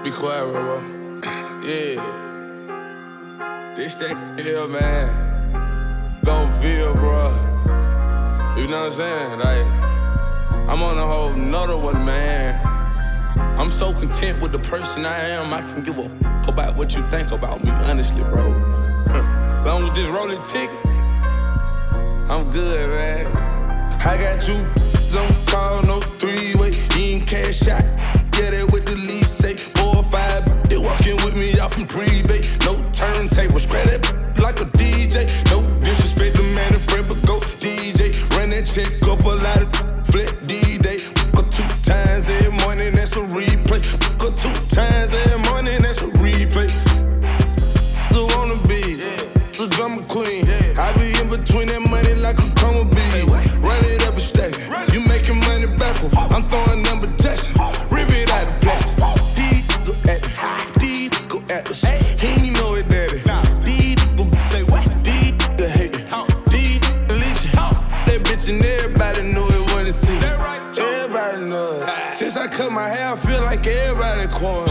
Be quiet, bro. Yeah. This that here, man. Gon' feel, bro. You know what I'm saying? Like, I'm on a whole nother one, man. I'm so content with the person I am, I can give a fuck about what you think about me, honestly, bro. Long as this rolling ticket, I'm good, man. I got 2 on call, no 3-way, you ain't cash out. Yeah, that with the lease, say 4 or 5. They walking with me off from pre-bay. No turntable, scratch that like a DJ. No disrespect, the man in front, but go DJ. Run that check up a lot of flat D-Day. Fuck 2 times every morning, that's a replay. Fuck 2 times every morning, that's a replay. So wanna be the drama queen. I be in between that money like a coma bee. Run it up and stack it. You making money backwards. I'm throwing number tests. Rip it out of plastic. D go at me. D go at us. He ain't know it, daddy. D go say what? D go hate me. D go leech. That bitch and everybody know it when it see. Everybody know it. Since I cut my hair, I feel like everybody corn.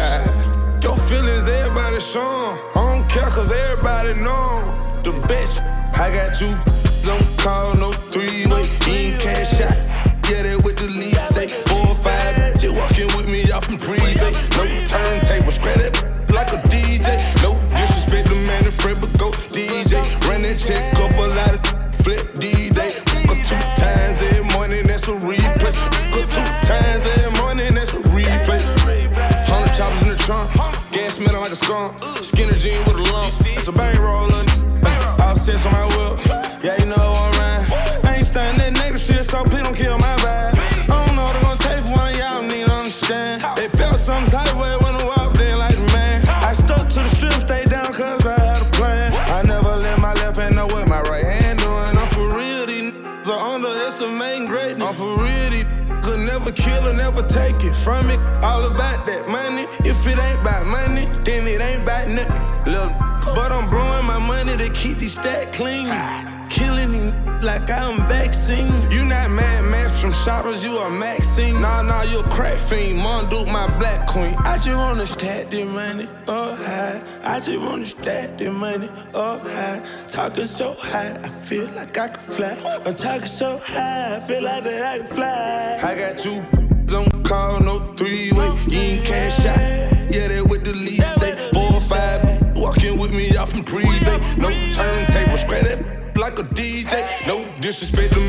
Your feelings, everybody shown. I don't care cause everybody know the best. I got 2 don't call, no 3-way, you ain't cash out. Yeah, that with the lease, say 4 or 5. She walking with me off from pre-bay. No turntable, scratch that like a DJ. No disrespect, the man in front, but go DJ. Run that check up a lot of flip D-Day. Fuck 2 times every morning, that's a replay. Fuck 2 times every morning, that's a replay. 100 choppers in the trunk, gas smelling like a skunk. Skinner jean with a lump, it's a bang roller. Offsets on my whip, yeah, you know I'm right. I ain't starting that negative shit, so please don't kill my vibe. I don't know what they're gonna take for one of y'all, need to understand. They felt some type of way when I walked in like the man. I stuck to the strip, stayed down cause I had a plan. I never let my left hand know what my right hand doing. I'm for real, these niggas are underestimating greatness. I'm for real, these could never kill or never take it from me. All about that money. If it ain't about money, then it ain't about nothing. Little, but I'm blowing my money to keep these stacks clean. Killing these like I'm vaccine. You not Mad Max from Shadows, you a Maxine. Nah, you a crack fiend. Monduke, my black queen. I just wanna stack the money up high. I just wanna stack the money up high. Talking so high, I feel like I can fly. I'm talking so high, I feel like that I can fly. I got 2 don't call, no 3-way, you ain't cash out. Yeah, that with the lease, say 4 or 5. Walking with me off from pre-bay. No turntable, scratch that like a DJ. No disrespect, the